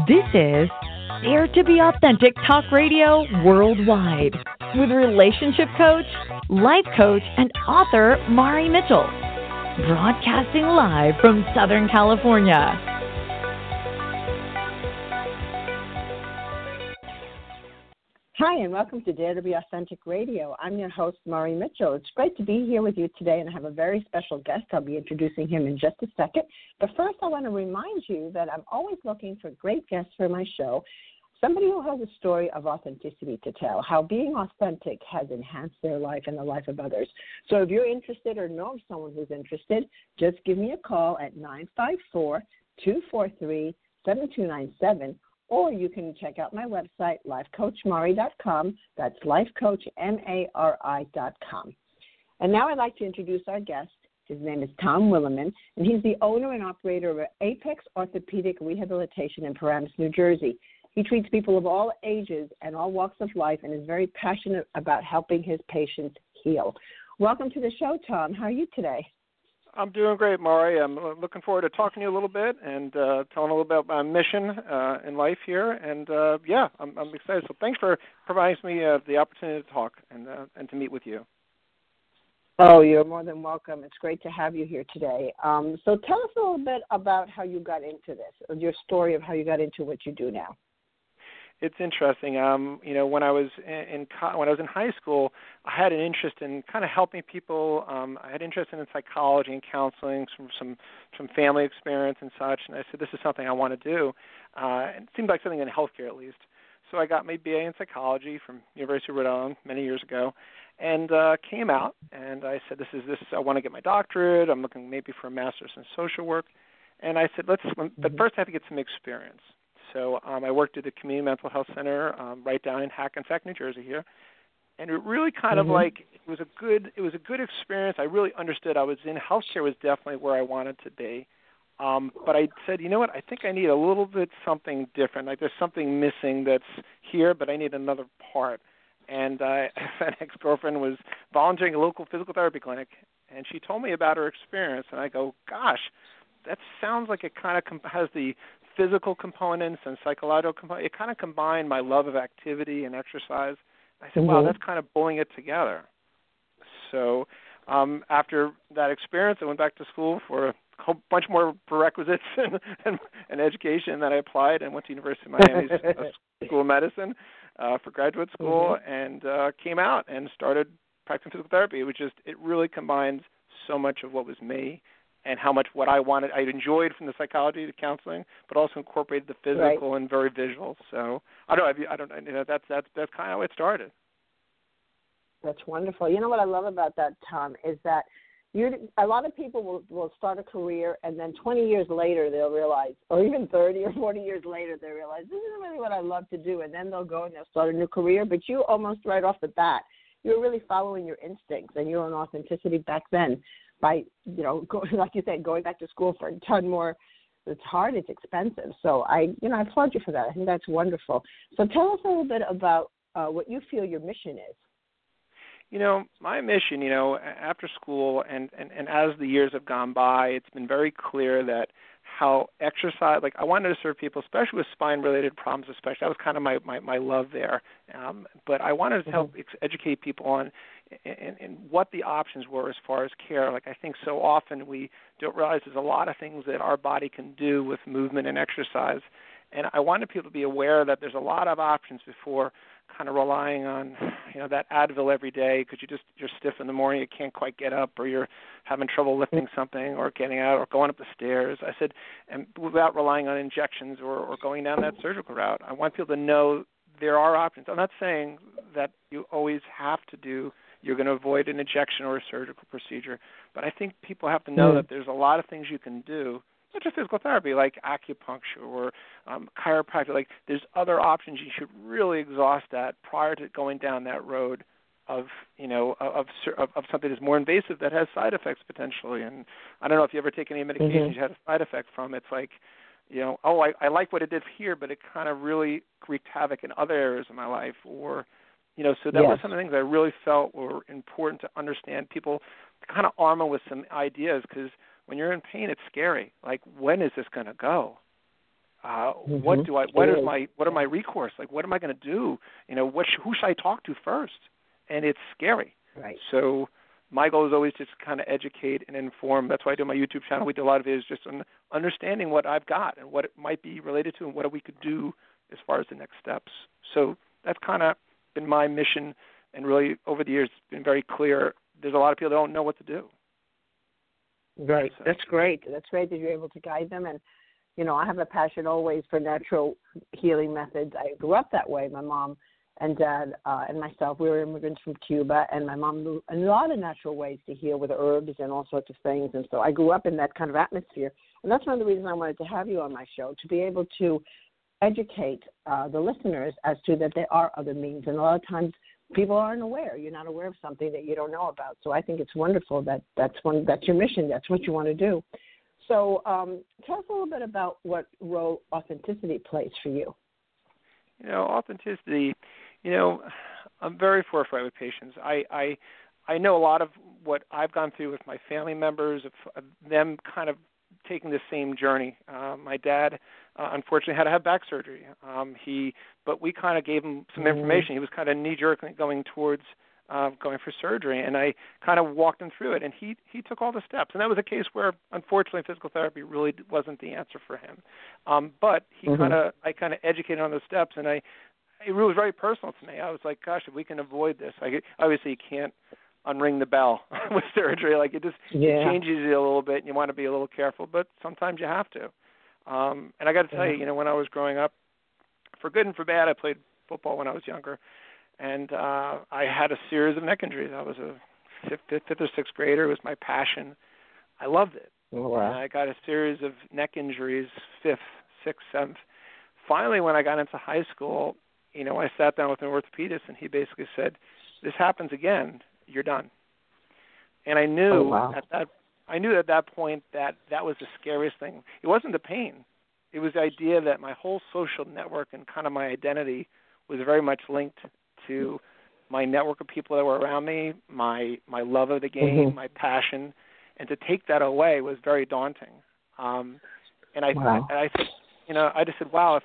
This is Dare to be Authentic Talk Radio Worldwide with relationship coach, life coach, and author Mari Mitchell. Broadcasting live from Southern California. Hi, and welcome to Dare to be Authentic Radio. I'm your host, Mari Mitchell. It's great to be here with you today, and I have a very special guest. I'll be introducing him in just a second. But first, I want to remind you that I'm always looking for great guests for my show, somebody who has a story of authenticity to tell, how being authentic has enhanced their life and the life of others. So if you're interested or know someone who's interested, just give me a call at 954-243-7297. Or you can check out my website, lifecoachmari.com. That's lifecoachmari.com. And now I'd like to introduce our guest. His name is Tom Williman, and he's the owner and operator of Apex Orthopedic Rehabilitation in Paramus, New Jersey. He treats people of all ages and all walks of life and is very passionate about helping his patients heal. Welcome to the show, Tom. How are you today? I'm doing great, Mari. I'm looking forward to talking to you a little bit and telling a little bit about my mission in life here. And, I'm excited. So thanks for providing me the opportunity to talk and to meet with you. Oh, you're more than welcome. It's great to have you here today. So tell us a little bit about how you got into this, or your story of how you got into what you do now. It's interesting. When I was in high school, I had an interest in kind of helping people. I had interest in psychology and counseling, some family experience and such. And I said, this is something I want to do. It seemed like something in healthcare at least. So I got my BA in psychology from University of Rhode Island many years ago, and came out. And I said, this is. I want to get my doctorate. I'm looking maybe for a master's in social work. And I said, but first I have to get some experience. So I worked at the Community Mental Health Center right down in Hackensack, New Jersey here, and it really kind of it was a good experience. I really understood healthcare was definitely where I wanted to be, but I said, you know what, I think I need a little bit something different. Like there's something missing that's here, but I need another part. And an ex-girlfriend was volunteering at a local physical therapy clinic, and she told me about her experience, and I go, gosh, that sounds like it kind of has the physical components and psychological components. It kind of combined my love of activity and exercise. I said, wow, that's kind of pulling it together. So after that experience, I went back to school for a whole bunch more prerequisites and education that I applied, and went to University of Miami's School of Medicine for graduate school, and came out and started practicing physical therapy. It really combines so much of what was me and how much what I wanted, I enjoyed from the psychology to counseling, but also incorporated the physical and very visual. So that's kind of how it started. That's wonderful. You know what I love about that, Tom, is that a lot of people will start a career, and then 20 years later they'll realize, or even 30 or 40 years later they realize, this isn't really what I love to do, and then they'll go and they'll start a new career. But you almost right off the bat, you're really following your instincts and your own authenticity back then. By, like you said, going back to school for a ton more, it's hard, it's expensive. So I applaud you for that. I think that's wonderful. So tell us a little bit about what you feel your mission is. My mission, after school and as the years have gone by, it's been very clear that how exercise, I wanted to serve people, especially with spine-related problems, especially. That was kind of my love there. But I wanted to help educate people on and what the options were as far as care. I think so often we don't realize there's a lot of things that our body can do with movement and exercise. And I wanted people to be aware that there's a lot of options before kind of relying on, that Advil every day because you're stiff in the morning, you can't quite get up, or you're having trouble lifting something or getting out or going up the stairs. I said, and without relying on injections or going down that surgical route, I want people to know there are options. I'm not saying that you always have to you're going to avoid an injection or a surgical procedure, but I think people have to know that there's a lot of things you can do, not just physical therapy, like acupuncture or chiropractic. There's other options. You should really exhaust that prior to going down that road of something that's more invasive that has side effects potentially. And I don't know if you ever take any medications you had a side effect from. It's like, I like what it did here, but it kind of really wreaked havoc in other areas of my life. Or, so that was some of the things I really felt were important to understand. People to kind of arm them with some ideas, because when you're in pain, it's scary. Like, when is this going to go? What are my recourse? Like, what am I going to do? Who should I talk to first? And it's scary. Right. So my goal is always just kind of educate and inform. That's why I do my YouTube channel. We do a lot of it is just on understanding what I've got and what it might be related to and what we could do as far as the next steps. So that's kind of been my mission, and really over the years it's been very clear. There's a lot of people that don't know what to do. Right. So. That's great. That's great that you're able to guide them. And, I have a passion always for natural healing methods. I grew up that way. My mom and dad and myself, we were immigrants from Cuba, and my mom knew a lot of natural ways to heal with herbs and all sorts of things. And so I grew up in that kind of atmosphere. And that's one of the reasons I wanted to have you on my show, to be able to educate the listeners as to that there are other means. And a lot of times people aren't aware. You're not aware of something that you don't know about. So I think it's wonderful that's your mission. That's what you want to do. So tell us a little bit about what role authenticity plays for you. Authenticity, I'm very forthright with patients. I know a lot of what I've gone through with my family members, of them kind of taking the same journey. My dad, unfortunately, had to have back surgery. But we kind of gave him some information. He was kind of knee-jerk going towards going for surgery, and I kind of walked him through it, and he took all the steps. And that was a case where, unfortunately, physical therapy really wasn't the answer for him. But I kind of educated on those steps, and it was very personal to me. I was like, gosh, if we can avoid this. Obviously, you can't unring the bell with surgery. Like, it changes you a little bit, and you want to be a little careful, but sometimes you have to. And I got to tell you, when I was growing up, for good and for bad, I played football when I was younger. And I had a series of neck injuries. I was a fifth or sixth grader. It was my passion. I loved it. Oh, wow. And I got a series of neck injuries, fifth, sixth, seventh. Finally, when I got into high school, I sat down with an orthopedist, and he basically said, this happens again, you're done. And I knew at that point that was the scariest thing. It wasn't the pain. It was the idea that my whole social network and kind of my identity was very much linked to my network of people that were around me, my love of the game, my passion, and to take that away was very daunting. And I said, I just said, wow, if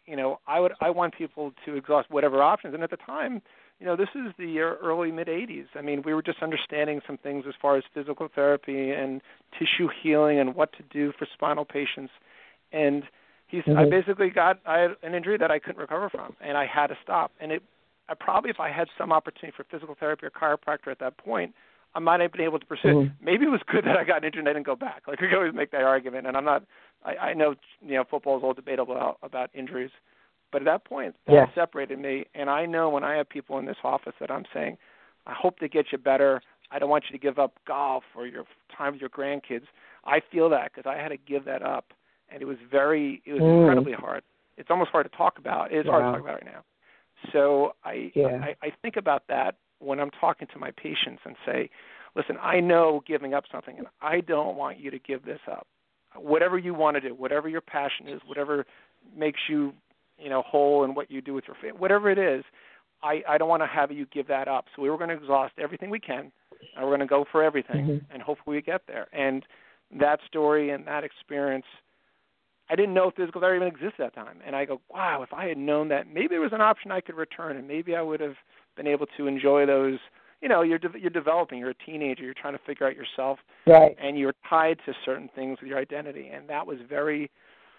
I want people to exhaust whatever options. And at the time, this is the early mid-'80s. I mean, we were just understanding some things as far as physical therapy and tissue healing and what to do for spinal patients. And I basically I had an injury that I couldn't recover from, and I had to stop. And I probably, if I had some opportunity for physical therapy or chiropractor at that point, I might have been able to pursue it. Maybe it was good that I got injured and I didn't go back. Like, we could always make that argument, and I know, football is all debatable about injuries. But at that point, that separated me, and I know when I have people in this office that I'm saying, I hope to get you better. I don't want you to give up golf or your time with your grandkids. I feel that because I had to give that up, and it was incredibly hard. It's almost hard to talk about. It's hard to talk about right now. So I think about that when I'm talking to my patients and say, listen, I know giving up something, and I don't want you to give this up. Whatever you want to do, whatever your passion is, whatever makes you, whole in what you do with your family, whatever it is, I don't want to have you give that up. So we were going to exhaust everything we can, and we're going to go for everything, and hopefully we get there. And that story and that experience, I didn't know physical therapy even existed at that time. And I go, wow, if I had known that, maybe there was an option I could return, and maybe I would have been able to enjoy those. You're developing, you're a teenager, you're trying to figure out yourself, and you're tied to certain things with your identity. And that was very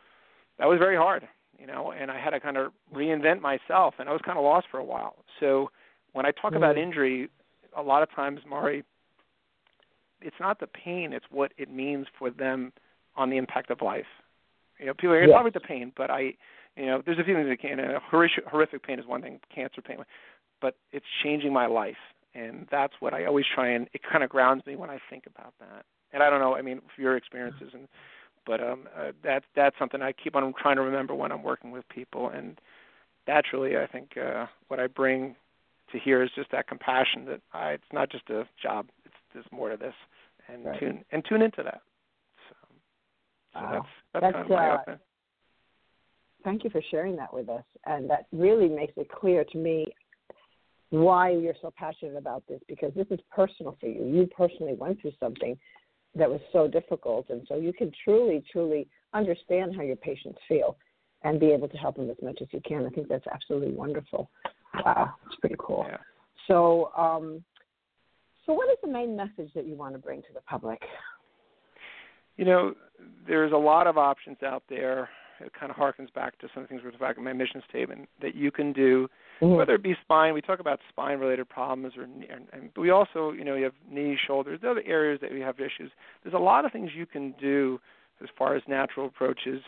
hard, and I had to kind of reinvent myself, and I was kind of lost for a while. So when I talk about injury, a lot of times, Mari, it's not the pain, it's what it means for them on the impact of life. People are talking about the pain, but there's a few things that can. Horrific pain is one thing, cancer pain, but it's changing my life, and that's what I always try, and it kind of grounds me when I think about that. And I don't know, for your experiences, but that's something I keep on trying to remember when I'm working with people, and that's really, I think, what I bring to here is just that compassion that it's not just a job; there's more to this, and tune into that. So that's kind of my open. Thank you for sharing that with us, and that really makes it clear to me why you're so passionate about this, because this is personal for you. You personally went through something that was so difficult, and so you can truly, truly understand how your patients feel. and be able to help them as much as you can. I think that's absolutely wonderful. Wow, it's pretty cool. Yeah. So, so what is the main message that you want to bring to the public? You know, there's a lot of options out there. It kind of harkens back to some of the things we talked about in my mission statement that you can do, whether it be spine. We talk about spine-related problems, but we also, you have knee, shoulders, the other areas that we have issues. There's a lot of things you can do as far as natural approaches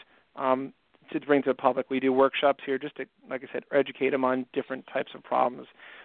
to bring to the public. We do workshops here just to, like I said, educate them on different types of problems.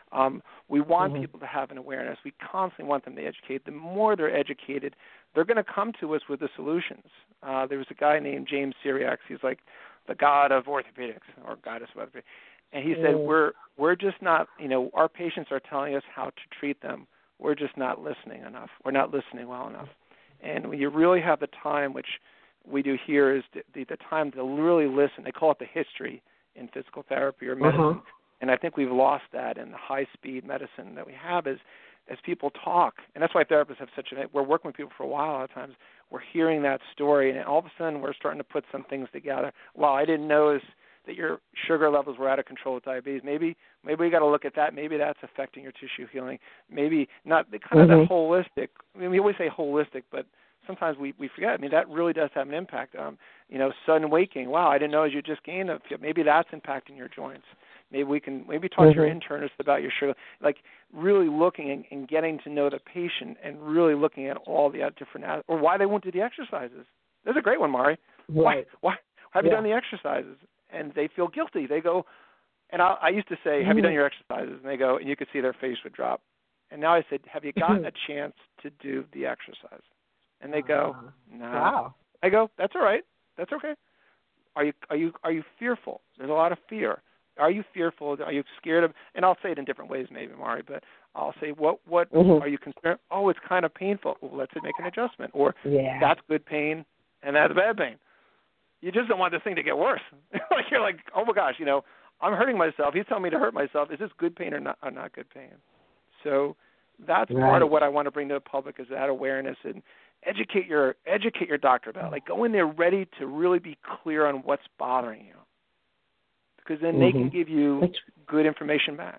We want people to have an awareness. We constantly want them to educate. The more they're educated, they're going to come to us with the solutions. There was a guy named James Syriac. He's like the god of orthopedics or goddess of orthopedics. And he said, we're just not, our patients are telling us how to treat them. We're just not listening enough. We're not listening well enough. And when you really have the time, which we do here, is the time to really listen. They call it the history in physical therapy or medicine. And I think we've lost that in the high-speed medicine that we have as people talk. And that's why therapists have we're working with people for a while. A lot of times we're hearing that story, and all of a sudden we're starting to put some things together. Well, I didn't notice that your sugar levels were out of control with diabetes. Maybe we got to look at that. Maybe that's affecting your tissue healing. Maybe not the kind of the holistic. I mean, we always say holistic, but sometimes we forget. I mean, that really does have an impact. Sudden waking. Wow, I didn't know you just gained a. Maybe that's impacting your joints. Maybe we can talk to your internist about your sugar. Like really looking and getting to know the patient and really looking at all the different or why they won't do the exercises. There's a great one, Mari. Right. Why have you done the exercises? And they feel guilty. They go, and I used to say, have you done your exercises? And they go, and you could see their face would drop. And now I said, have you gotten a chance to do the exercise? And they go, no. Wow. I go, that's all right. That's okay. Are you fearful? There's a lot of fear. Are you fearful? Are you scared of? And I'll say it in different ways, maybe, Mari. But I'll say, what are you concerned? Oh, it's kind of painful. Well, let's make an adjustment. Or that's good pain, and that's bad pain. You just don't want this thing to get worse. Like you're like, oh my gosh, I'm hurting myself. He's telling me to hurt myself. Is this good pain or not good pain? So that's part of what I want to bring to the public is that awareness and educate your doctor about it. Like go in there ready to really be clear on what's bothering you, because then they can give you good information back.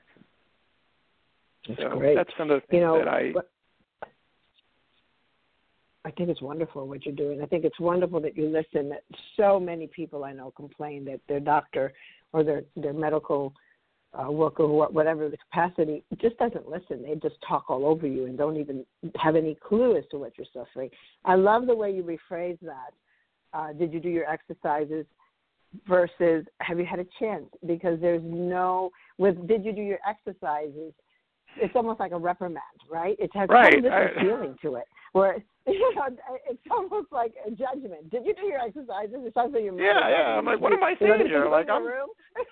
That's great. That's some of the things that I think it's wonderful what you're doing. I think it's wonderful that you listen. That so many people I know complain that their doctor or their medical worker, whatever the capacity, just doesn't listen. They just talk all over you and don't even have any clue as to what you're suffering. I love the way you rephrase that. Did you do your exercises versus have you had a chance? Because there's did you do your exercises, it's almost like a reprimand, right? It has some different feeling to it. Where it's almost like a judgment. Did you do your exercises? It sounds like you're I'm like, what am I saying here? Like I'm room?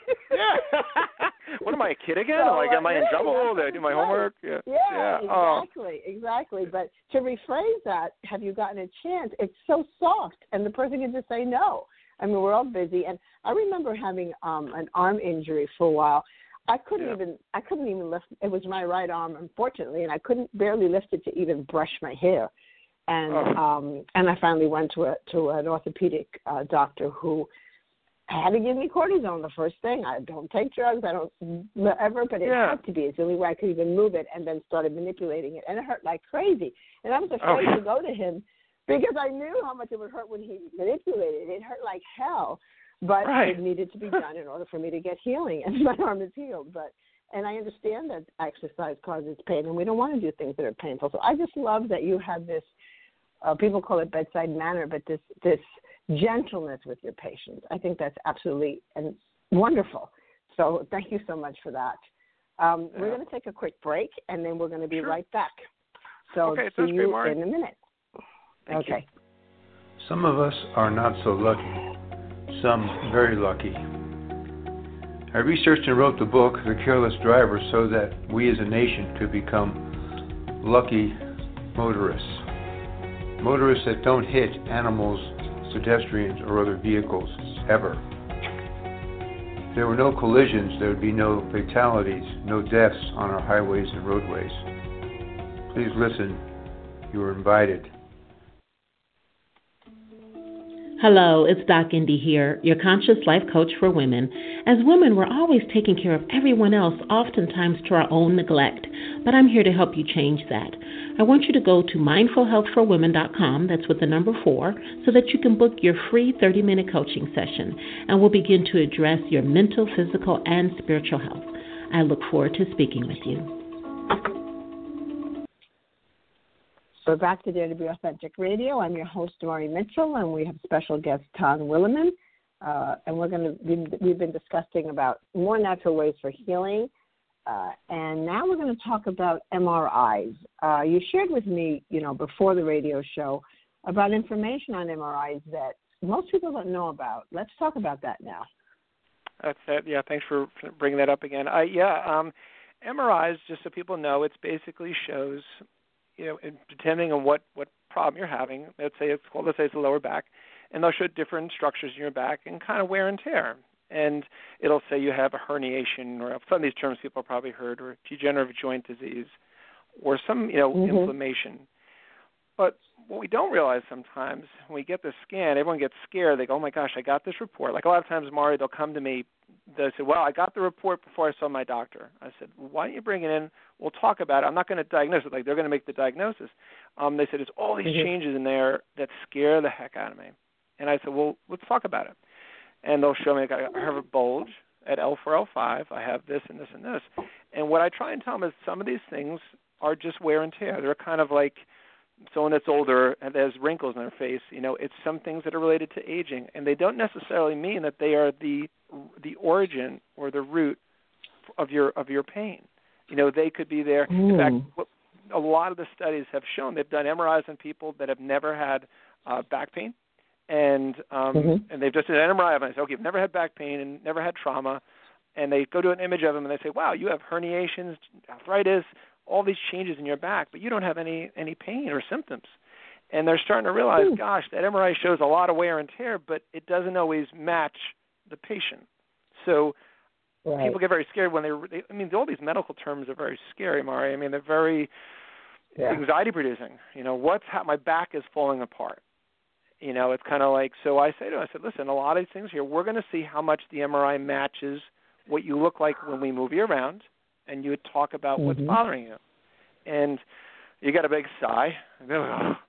What am I, a kid again? So, like, am I in trouble? Did I do my homework? Exactly. But to rephrase that, have you gotten a chance? It's so soft, and the person can just say no. I mean, we're all busy, and I remember having an arm injury for a while. I couldn't even lift. It was my right arm, unfortunately, and I couldn't barely lift it to even brush my hair. And I finally went to an orthopedic doctor who had to give me cortisone the first thing. I don't take drugs. I don't ever, but it had to be. It's the only way I could even move it, and then started manipulating it, and it hurt like crazy. And I was afraid to go to him because I knew how much it would hurt when he manipulated it. It hurt like hell. But it needed to be done in order for me to get healing, and my arm is healed. And I understand that exercise causes pain, and we don't want to do things that are painful. So I just love that you have this, people call it bedside manner, but this gentleness with your patients. I think that's absolutely wonderful. So thank you so much for that. We're going to take a quick break, and then we're going to be right back. So see you in a minute. Thank you. Some of us are not so lucky. Some very lucky. I researched and wrote the book, The Careless Driver, so that we as a nation could become lucky motorists. Motorists that don't hit animals, pedestrians, or other vehicles, ever. If there were no collisions, there would be no fatalities, no deaths on our highways and roadways. Please listen. You are invited. Hello, it's Doc Indy here, your conscious life coach for women. As women, we're always taking care of everyone else, oftentimes to our own neglect. But I'm here to help you change that. I want you to go to mindfulhealthforwomen.com, that's with the number 4, so that you can book your free 30-minute coaching session, and we'll begin to address your mental, physical, and spiritual health. I look forward to speaking with you. We're back to Dare to Be Authentic Radio. I'm your host, Mari Mitchell, and we have special guest Ton Williman. And we've been discussing about more natural ways for healing. And now we're going to talk about MRIs. You shared with me, before the radio show about information on MRIs that most people don't know about. Let's talk about that now. That's it. Yeah, thanks for bringing that up again. MRIs, just so people know, it basically shows, depending on what problem you're having, let's say it's the lower back, and they'll show different structures in your back and kind of wear and tear. And it'll say you have a herniation, or some of these terms people have probably heard, or degenerative joint disease, or some, inflammation. But what we don't realize sometimes, when we get the scan, everyone gets scared. They go, oh, my gosh, I got this report. Like a lot of times, Mari, they'll come to me. They say, well, I got the report before I saw my doctor. I said, well, why don't you bring it in? We'll talk about it. I'm not going to diagnose it. Like, they're going to make the diagnosis. They said, there's all these changes in there that scare the heck out of me. And I said, well, let's talk about it. And they'll show me, I have a bulge at L4, L5. I have this and this and this. And what I try and tell them is some of these things are just wear and tear. They're kind of like someone that's older and has wrinkles in their face. It's some things that are related to aging. And they don't necessarily mean that they are the origin or the root of your pain. They could be there. In fact, a lot of the studies have shown, they've done MRIs on people that have never had back pain, and they've just done an MRI of them. They say, okay, you've never had back pain and never had trauma, and they go to an image of them and they say, wow, you have herniations, arthritis, all these changes in your back, but you don't have any pain or symptoms. And they're starting to realize, gosh, that MRI shows a lot of wear and tear, but it doesn't always match the patient. So people get very scared when all these medical terms are very scary, Mari. They're very anxiety-producing. My back is falling apart. It's kind of like, so I say to them, listen, a lot of these things here, we're going to see how much the MRI matches what you look like when we move you around, and you would talk about what's bothering you. And you got a big sigh. And go,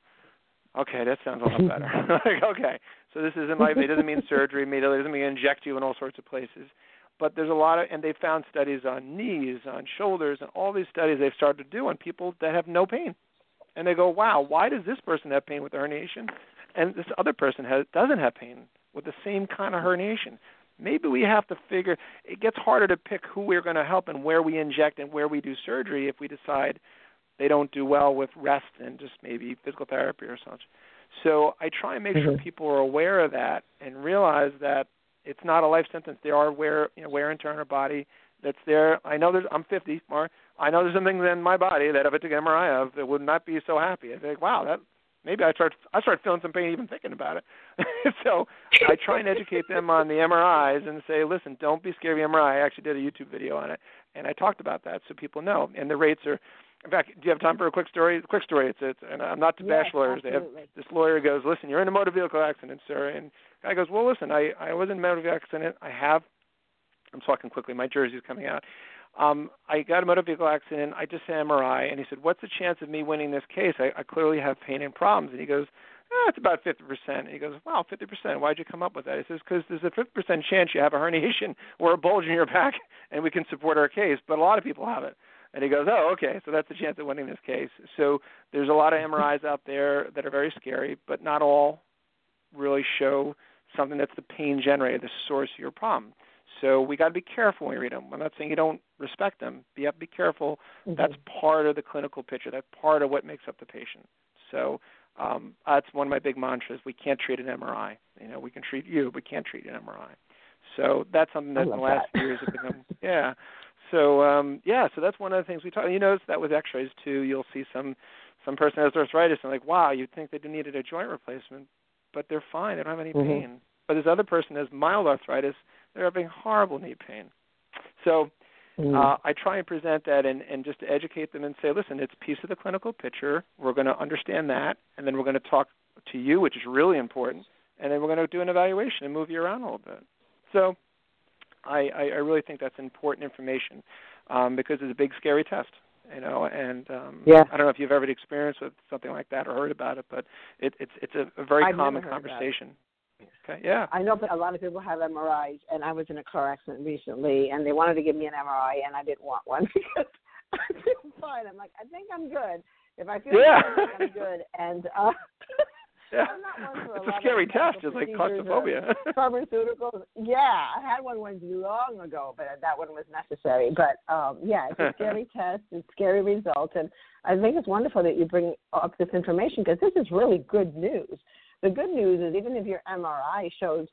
oh, okay, that sounds a lot better. Okay, so this isn't it doesn't mean surgery immediately. It doesn't mean inject you in all sorts of places. But there's a lot of, and they found studies on knees, on shoulders, and all these studies they've started to do on people that have no pain. And they go, wow, why does this person have pain with the herniation, and this other person doesn't have pain with the same kind of herniation? Maybe we have to figure, it gets harder to pick who we're going to help and where we inject and where we do surgery if we decide they don't do well with rest and just maybe physical therapy or such. So I try and make sure people are aware of that and realize that it's not a life sentence. There are wear and tear in our body that's there. I know I'm 50, Mark. I know there's some things in my body that if I took an MRI of, that would not be so happy. I think, wow, maybe I start feeling some pain even thinking about it. So I try and educate them on the MRIs and say, listen, don't be scared of the MRI. I actually did a YouTube video on it, and I talked about that so people know. And the rates are, in fact, do you have time for a quick story? Quick story. It's and I'm not to bash lawyers. This lawyer goes, listen, you're in a motor vehicle accident, sir. And the guy goes, well, listen, I was in a motor vehicle accident. I'm talking quickly. My jersey's coming out. I got a motor vehicle accident. I just had an MRI. And he said, what's the chance of me winning this case? I clearly have pain and problems. And he goes, it's about 50%. And he goes, wow, 50%. Why'd you come up with that? He says, because there's a 50% chance you have a herniation or a bulge in your back, and we can support our case. But a lot of people have it. And he goes, oh, okay, so that's the chance of winning this case. So there's a lot of MRIs out there that are very scary, but not all really show something that's the pain generator, the source of your problem. So we got to be careful when we read them. I'm not saying you don't respect them. But you have to be careful. That's part of the clinical picture. That's part of what makes up the patient. So that's one of my big mantras. We can't treat an MRI. We can treat you, but can't treat an MRI. So that's something that in the last few years have become, So that's one of the things we talk. You notice that with X-rays too. You'll see some person has arthritis and like, wow, you'd think they needed a joint replacement, but they're fine. They don't have any pain. But this other person has mild arthritis. They're having horrible knee pain. So I try and present that and just to educate them and say, listen, it's a piece of the clinical picture. We're going to understand that, and then we're going to talk to you, which is really important, and then we're going to do an evaluation and move you around a little bit. So I really think that's important information because it's a big, scary test, and I don't know if you've ever experienced with something like that or heard about it, but it's a very common conversation. Okay, yeah. I know that a lot of people have MRIs, and I was in a car accident recently, and they wanted to give me an MRI, and I didn't want one because I feel fine. I'm like, I think I'm good. If I feel good, I think I'm good. And yeah. I'm not one for it's a scary test. It's like claustrophobia. Pharmaceuticals. Yeah, I had one long ago, but that one was necessary. But, it's a scary test. It's scary results. And I think it's wonderful that you bring up this information because this is really good news. The good news is even if your MRI shows,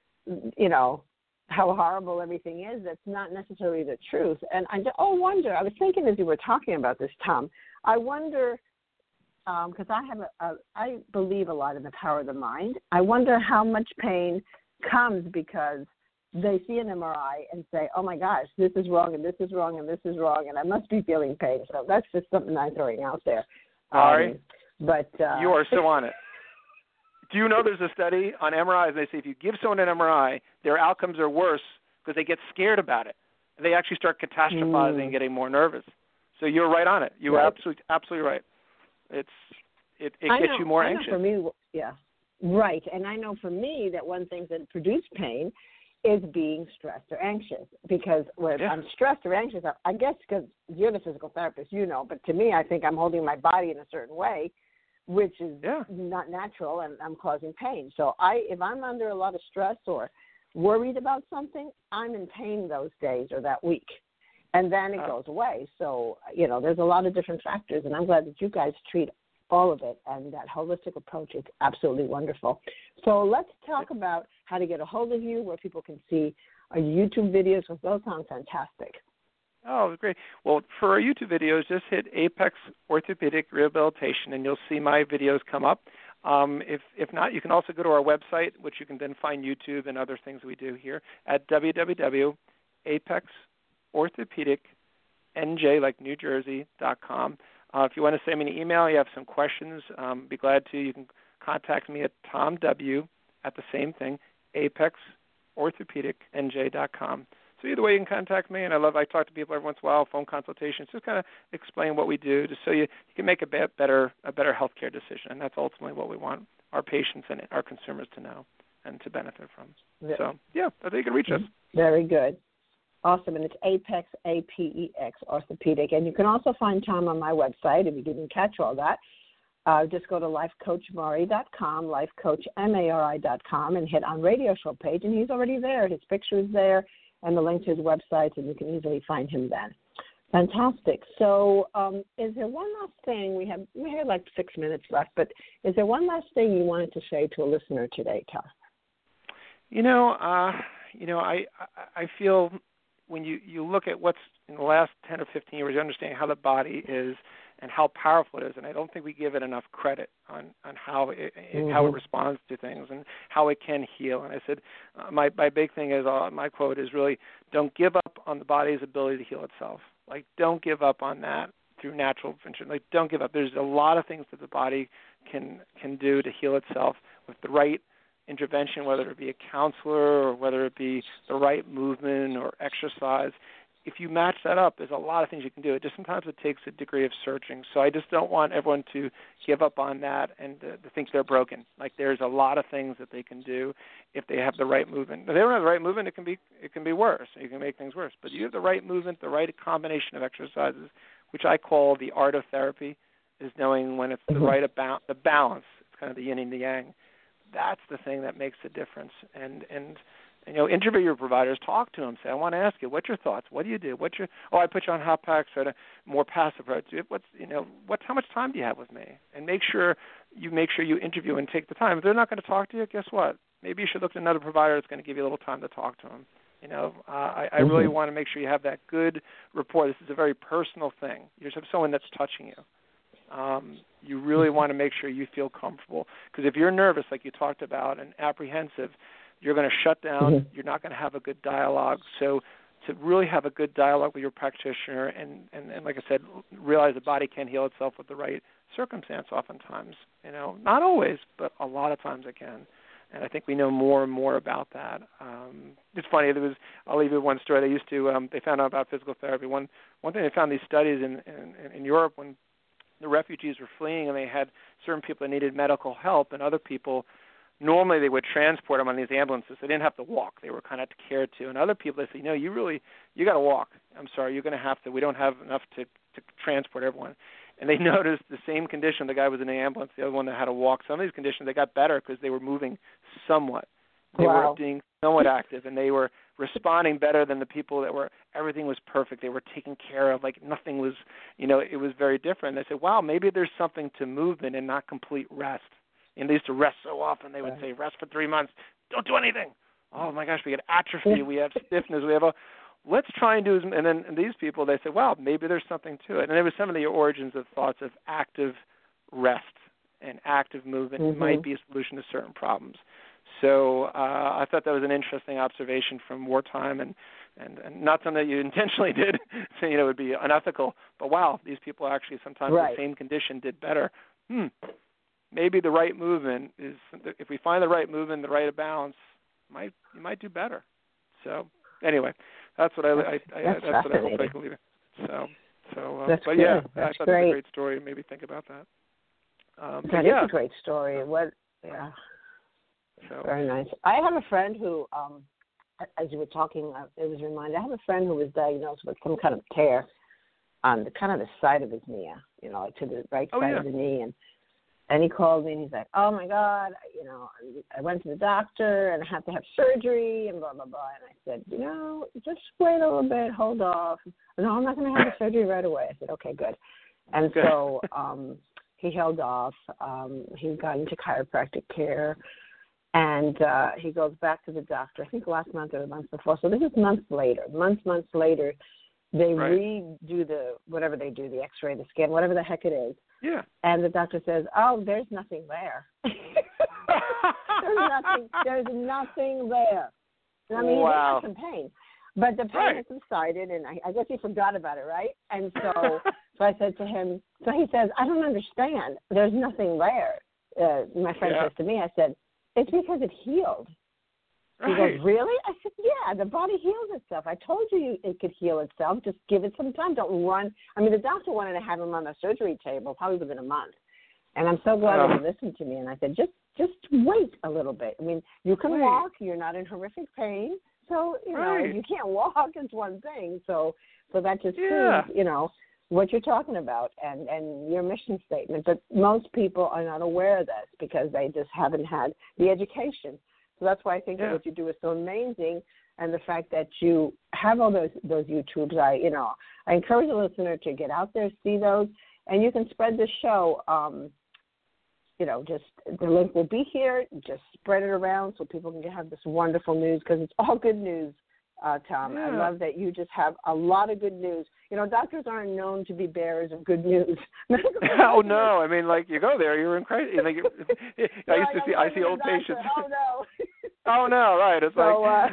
how horrible everything is, that's not necessarily the truth. And I was thinking as you were talking about this, Tom, I wonder, because I believe a lot in the power of the mind. I wonder how much pain comes because they see an MRI and say, oh my gosh, this is wrong and this is wrong and this is wrong and I must be feeling pain. So that's just something I'm throwing out there. Sorry, but you are so on it. Do you know there's a study on MRIs? They say if you give someone an MRI, their outcomes are worse because they get scared about it. They actually start catastrophizing and getting more nervous. So you're right on it. You are absolutely right. It gets you more anxious. For me, yeah, right. And I know for me that one thing that produces pain is being stressed or anxious. Because when I'm stressed or anxious, I guess because you're the physical therapist, but to me, I think I'm holding my body in a certain way, which is not natural, and I'm causing pain. So if I'm under a lot of stress or worried about something, I'm in pain those days or that week. And then it goes away. So, there's a lot of different factors, and I'm glad that you guys treat all of it, and that holistic approach is absolutely wonderful. So let's talk about how to get a hold of you, where people can see our YouTube videos, because those sound fantastic. Oh, great. Well, for our YouTube videos, just hit Apex Orthopedic Rehabilitation, and you'll see my videos come up. If not, you can also go to our website, which you can then find YouTube and other things we do here at www.apexorthopedicnj, like New Jersey.com. If you want to send me an email, you have some questions, be glad to. You can contact me at Tom W. at the same thing, apexorthopedicnj.com. So either way, you can contact me, and I talk to people every once in a while, phone consultations, just kind of explain what we do, just so you can make a better healthcare decision, and that's ultimately what we want our patients and our consumers to know and to benefit from. Yeah. So, I think you can reach us. Very good. Awesome, and it's Apex, APEX, Orthopedic. And you can also find Tom on my website if you didn't catch all that. Just go to lifecoachmari.com, lifecoachmari.com, and hit on radio show page, and he's already there. His picture is there, and the link to his website, and you can easily find him then. Fantastic. So is there one last thing? We have like 6 minutes left, but is there one last thing you wanted to say to a listener today, Tom? I feel when you look at what's in the last 10 or 15 years, you understand how the body is and how powerful it is, and I don't think we give it enough credit on how it responds to things and how it can heal. And I said, my big thing is, my quote is really, don't give up on the body's ability to heal itself. Like, don't give up on that through natural prevention. Like, don't give up. There's a lot of things that the body can do to heal itself with the right intervention, whether it be a counselor or whether it be the right movement or exercise. If you match that up, there's a lot of things you can do. It just sometimes it takes a degree of searching. So I just don't want everyone to give up on that and to think they're broken. Like, there's a lot of things that they can do if they have the right movement. If they don't have the right movement, it can be worse. You can make things worse. But you have the right movement, the right combination of exercises, which I call the art of therapy, is knowing when it's the right the balance. It's kind of the yin and the yang. That's the thing that makes the difference. And interview your providers, talk to them, say, I want to ask you, what's your thoughts? What do you do? I put you on hot packs or a more passive approach. How much time do you have with me? And make sure you interview and take the time. If they're not going to talk to you, guess what? Maybe you should look at another provider that's going to give you a little time to talk to them. I really want to make sure you have that good rapport. This is a very personal thing. You just have someone that's touching you. You really want to make sure you feel comfortable, because if you're nervous, like you talked about, and apprehensive, you're going to shut down. You're not going to have a good dialogue. So to really have a good dialogue with your practitioner and like I said, realize the body can heal itself with the right circumstance oftentimes. Not always, but a lot of times it can. And I think we know more and more about that. It's funny. I'll leave you one story. They found out about physical therapy. One thing they found, these studies in Europe, when the refugees were fleeing and they had certain people that needed medical help and other people, normally they would transport them on these ambulances. They didn't have to walk. They were kind of cared to. And other people, they said, you got to walk. I'm sorry, you're going to have to. We don't have enough to transport everyone. And they noticed the same condition. The guy was in the ambulance, the other one that had to walk. Some of these conditions, they got better because they were moving somewhat. They were being somewhat active, and they were responding better than the people that were, everything was perfect. They were taken care of, like nothing was, it was very different. They said, wow, maybe there's something to movement and not complete rest. And they used to rest so often, they would say, rest for 3 months, don't do anything. Oh, my gosh, we get atrophy, we have stiffness, let's try and do, and then these people, they said, wow, maybe there's something to it. And it was some of the origins of thoughts of active rest and active movement might be a solution to certain problems. So I thought that was an interesting observation from wartime, and not something that you intentionally did, saying it would be unethical, but wow, these people actually sometimes the same condition did better. Maybe the right movement is, if we find the right movement, the right balance, you might do better. So anyway, that's what I hope I can leave it. That's but good. yeah, that's I thought great. it was a great story. Maybe think about that. That is a great story. So. Very nice. I have a friend who, as you were talking, it was reminded. I have a friend who was diagnosed with some kind of tear on the side of his knee, to the right side of the knee, and he called me and he's like, "Oh my God, I went to the doctor and I have to have surgery and blah blah blah." And I said, just wait a little bit, hold off. No, I'm not going to have the surgery right away. I said, okay, good. And so he held off. He got into chiropractic care. And he goes back to the doctor, I think last month or the month before. So this is months later. Months later, they redo whatever they do, the X-ray, the scan, whatever the heck it is. Yeah. And the doctor says, "Oh, there's nothing there. There's nothing there." And I mean, he had some pain, but the pain has subsided, and I guess he forgot about it, right? And so I said to him, so he says, "I don't understand. There's nothing there." My friend says to me, I said, "It's because it healed." He goes, "Really?" I said, "Yeah, the body heals itself. I told you it could heal itself. Just give it some time. Don't run." I mean, the doctor wanted to have him on the surgery table probably within a month. And I'm so glad that he listened to me. And I said, just wait a little bit. I mean, you can walk. You're not in horrific pain. So, if you can't walk, it's one thing. So that just proves, what you're talking about and your mission statement. But most people are not aware of this because they just haven't had the education. So that's why I think that what you do is so amazing, and the fact that you have all those YouTubes. I encourage the listener to get out there, see those, and you can spread this show. Just the link will be here. Just spread it around so people can have this wonderful news, because it's all good news, Tom. I love that you just have a lot of good news. Doctors aren't known to be bearers of good news. Oh no! I mean, you go there, you're in crisis. I see old patients. Oh no! Oh no! Right? It's What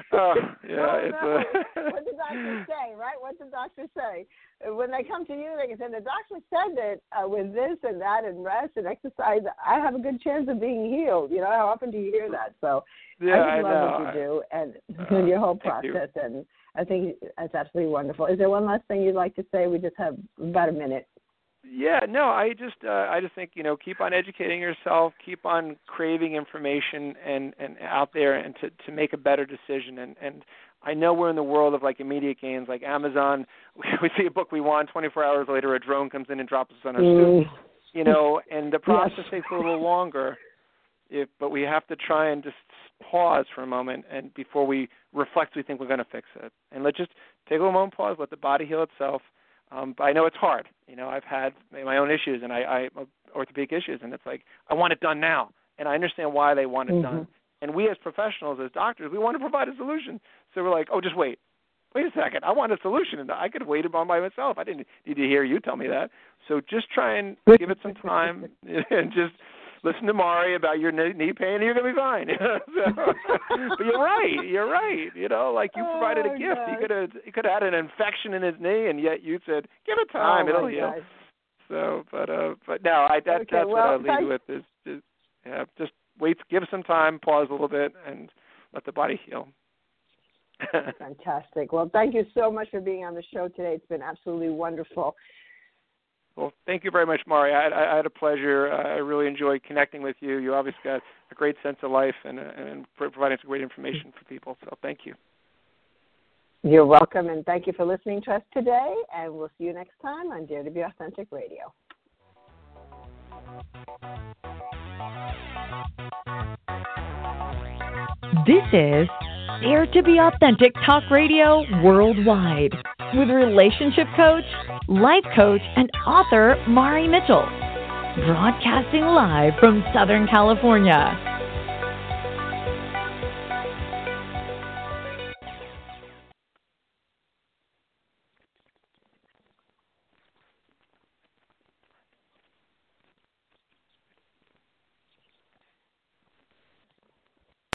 the doctors say, right? What the doctors say when they come to you, they can say the doctor said that with this and that and rest and exercise, I have a good chance of being healed. How often do you hear that? So I love what you do and your whole process, and I think that's absolutely wonderful. Is there one last thing you'd like to say? We just have about a minute. Yeah, no, I just think, keep on educating yourself, keep on craving information and out there, and to make a better decision. And I know we're in the world of immediate gains, like Amazon. We see a book we want, 24 hours later a drone comes in and drops us on our stoop. And the process takes a little longer. But we have to try and just pause for a moment, and before we reflect, we think we're going to fix it. And let's just take a little moment, pause, let the body heal itself. But I know it's hard. I've had my own issues, and I orthopedic issues, and it's I want it done now. And I understand why they want it done. And we as professionals, as doctors, we want to provide a solution. So we're like, oh, just wait. Wait a second. I want a solution, and I could have waited on by myself. I didn't need to hear you tell me that. So just try and give it some time and just listen to Mari about your knee pain, and you're going to be fine. But you're right. You provided a gift. He could have had an infection in his knee, and yet you said, give it time, it'll heal. So, but no, that's what I'll leave you with is just wait, give some time, pause a little bit, and let the body heal. Fantastic. Well, thank you so much for being on the show today. It's been absolutely wonderful. Well, thank you very much, Mari. I had a pleasure. I really enjoyed connecting with you. You obviously got a great sense of life and providing some great information for people. So thank you. You're welcome, and thank you for listening to us today. And we'll see you next time on Dare to Be Authentic Radio. This is Dare to Be Authentic Talk Radio Worldwide with relationship coach, life coach, and author Mari Mitchell. Broadcasting live from Southern California.